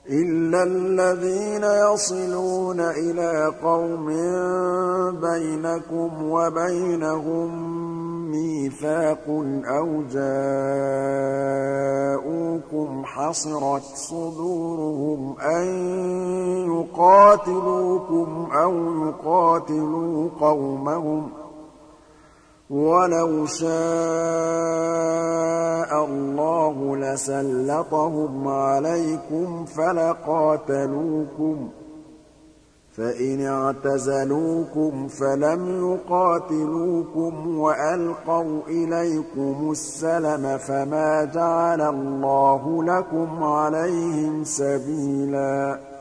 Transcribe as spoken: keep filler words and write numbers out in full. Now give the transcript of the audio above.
إِلَّا الَّذِينَ يَصِلُونَ إِلَىٰ قَوْمٍ بَيْنَكُمْ وَبَيْنَهُم مِّيثَاقٌ أَوْ جَاءُوكُمْ حَصِرَتْ صُدُورُهُمْ أَن يُقَاتِلُوكُمْ أَوْ يُقَاتِلُوا قَوْمَهُمْ ۚ وَلَوْ شَاءَ اللَّهُ لَسَلَّطَهُمْ عَلَيْكُمْ فَلَقَاتَلُوكُمْ ۚ فَإِنِ اعْتَزَلُوكُمْ فَلَمْ يُقَاتِلُوكُمْ وَأَلْقَوْا إِلَيْكُمُ السَّلَمَ فَمَا جَعَلَ اللَّهُ لَكُمْ عَلَيْهِمْ سَبِيلًا